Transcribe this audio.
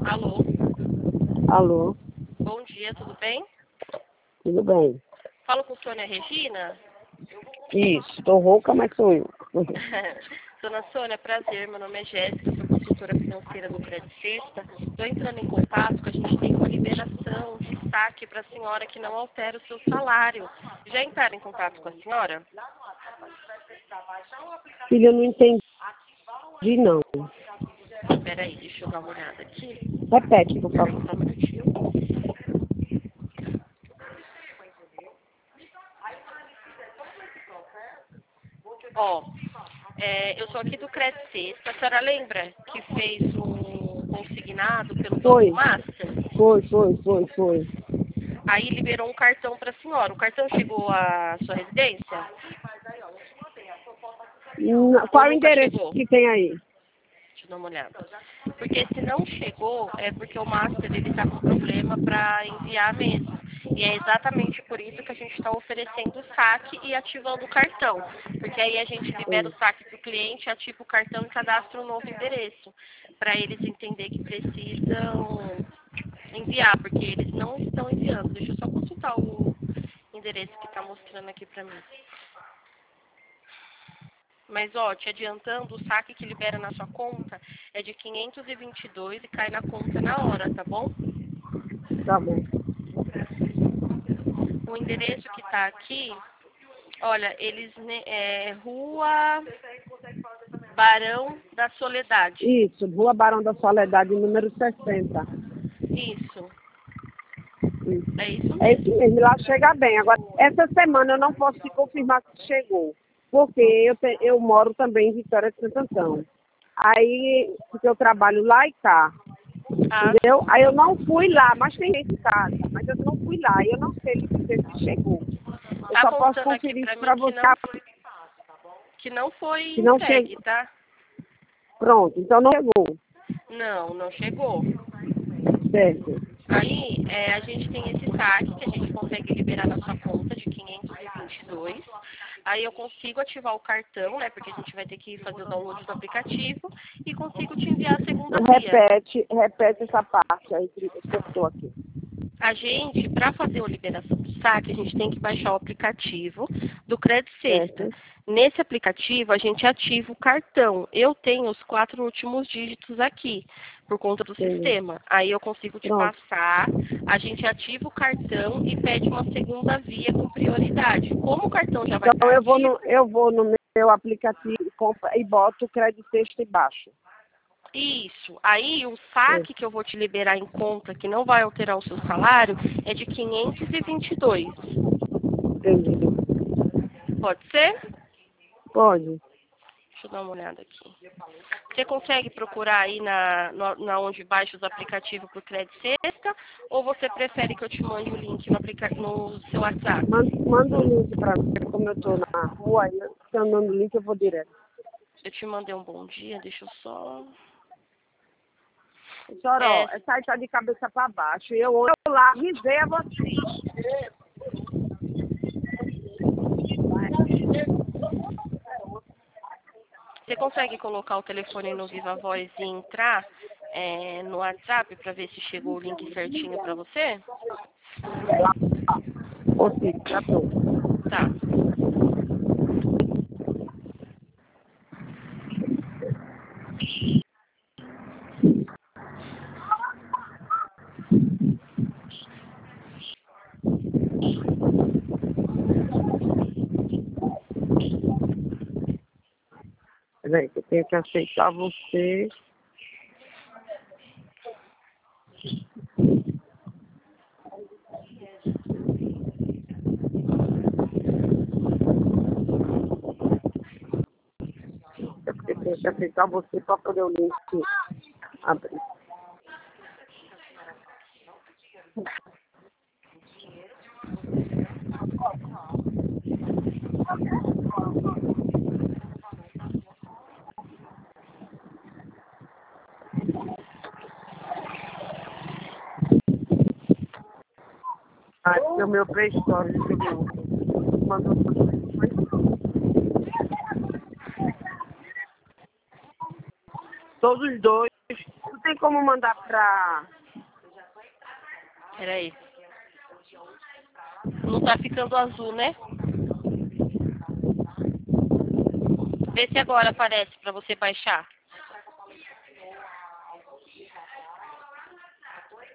Alô, Alô, bom dia, tudo bem? tudo bem? Falo com Sônia Regina. Isso, tô rouca, mas sou eu. Dona Sônia, prazer, meu nome é Jéssica, sou consultora financeira do Crédito Sexta. Estou entrando em contato que a gente tem uma liberação de saque para a senhora que não altera o seu salário. Já entraram em contato com a senhora? Filha, eu não entendi, não. Espera aí, deixa eu dar uma olhada aqui. Repete, por Espera aí, favor. só um minutinho. Ó, eu sou aqui do Crédito Sexta. A senhora lembra que fez um consignado pelo Foi, Banco Master? foi. Aí liberou um cartão para a senhora. O cartão chegou à sua residência? Qual Ou é o nunca endereço chegou? que tem aí? Deixa eu dar uma olhada. Porque se não chegou, é porque o Master ele está com problema para enviar mesmo. E é exatamente por isso que a gente está oferecendo o saque e ativando o cartão. Porque aí a gente libera o saque para o cliente, ativa o cartão e cadastra um novo endereço. Para eles entenderem que precisam enviar, porque eles não estão enviando. Deixa eu só consultar o endereço que está mostrando aqui para mim. Mas, ó, te adiantando, o saque que libera na sua conta é de 522 e cai na conta na hora, tá bom? Tá bom. O endereço que tá aqui, olha, Rua Barão da Soledade. Isso, Rua Barão da Soledade, número 60. Isso, Isso. é isso É isso mesmo. mesmo, lá chega bem. Agora, essa semana eu não posso te confirmar que chegou, porque eu moro também em Vitória de Santo Antão. Aí, porque eu trabalho lá e cá. Ah, Entendeu? Aí eu não fui lá, mas tem gente em casa, mas eu não fui lá, e eu não sei dizer se chegou. Eu tá só posso apontando aqui conferir pra isso mim para você, que não foi se não chegou. entregue, tá? Pronto, então não chegou, Não, não chegou. certo? Aí, a gente tem esse saque que a gente consegue liberar na sua conta de 522. Aí eu consigo ativar o cartão, né? Porque a gente vai ter que fazer o download do aplicativo e consigo te enviar a segunda via. Repete essa parte aí que eu estou aqui. A gente, para fazer a liberação do saque, a gente tem que baixar o aplicativo do Crédito Sexta. Certo? Nesse aplicativo, a gente ativa o cartão. Eu tenho os 4 últimos dígitos aqui, por conta do Entendi. sistema. Aí eu consigo te Pronto. passar, a gente ativa o cartão e pede uma segunda via com prioridade. Como o cartão já vai Então estar ativo, eu vou no meu aplicativo e boto o crédito texto embaixo. isso. Aí o saque que eu vou te liberar em conta, que não vai alterar o seu salário, é de 522. Entendi. Pode ser? Pode. Deixa eu dar uma olhada aqui. Você consegue procurar aí na onde baixa os aplicativos para o Crédito Sexta? Ou você prefere que eu te mande o link no seu WhatsApp? Manda o link para mim, como eu estou na rua, aí se eu mando o link eu vou direto. Eu te mandei um bom dia, deixa eu só... Choró, essa aí tá de cabeça para baixo. Eu lá avisei a você. Você consegue colocar o telefone no Viva Voz e entrar no WhatsApp para ver se chegou o link certinho para você? Ô, Cid, já tô. Tá. Peraí, que eu tenho que aceitar você. É porque eu tenho que aceitar você para poder o link abrir. Ah, esse é o meu pré-história. Mandou todos os dois. Tu tem como mandar pra... Peraí. Não tá ficando azul, né? Vê se agora aparece pra você baixar.